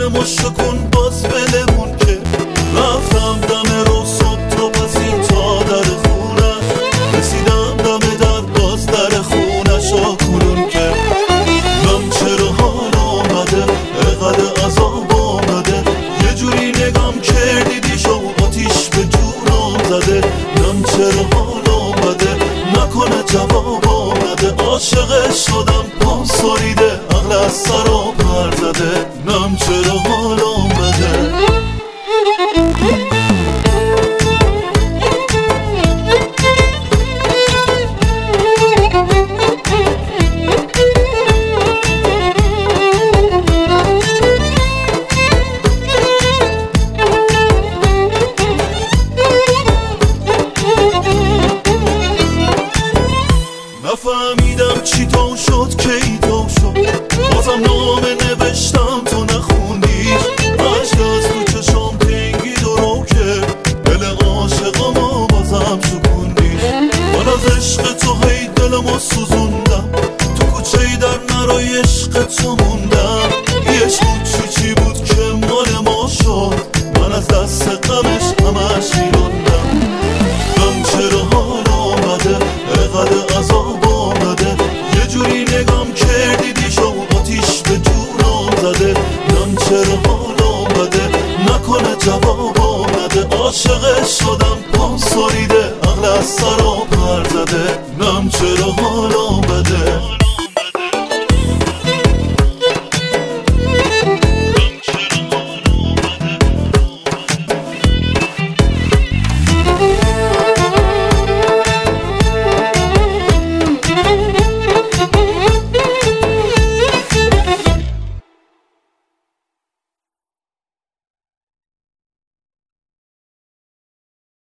دلمو شکن باز بلمون که رفتم دم رو صبح تا پس این تا در خونش رسیدم دم در باز در خونش کنون که نم چرا حال آمده اقل عذاب آمده یه جوری نگام کردی دیشو آتیش به جونم زده نم چرا حال آمده نکنه جواب آمده عاشق شدم پام سریده عقل از سرا پر زده نم چرا حال آمده نفهمیدم چی تو شد کی تو شد بازم نامه نوشتم تو نخوندیش عشق از تو چشام تنگید و رو که دل عاشقامو بازم شکوندیش من از عشق تو هی دلمو سوزوندم تو کوچه در نرای عشق تو موندم یه عشق بود چی بود که مال ما شد من از دست غمش همش میراندم غم چرا حال آمده اقل عذاب آمده یه جوری نگام کردی دیشو آتیش به جونم زده نم چرا حال آمده نکنه جواب آمده عاشق شدم پام سریده عقل از سرا پر زده نم چرا حال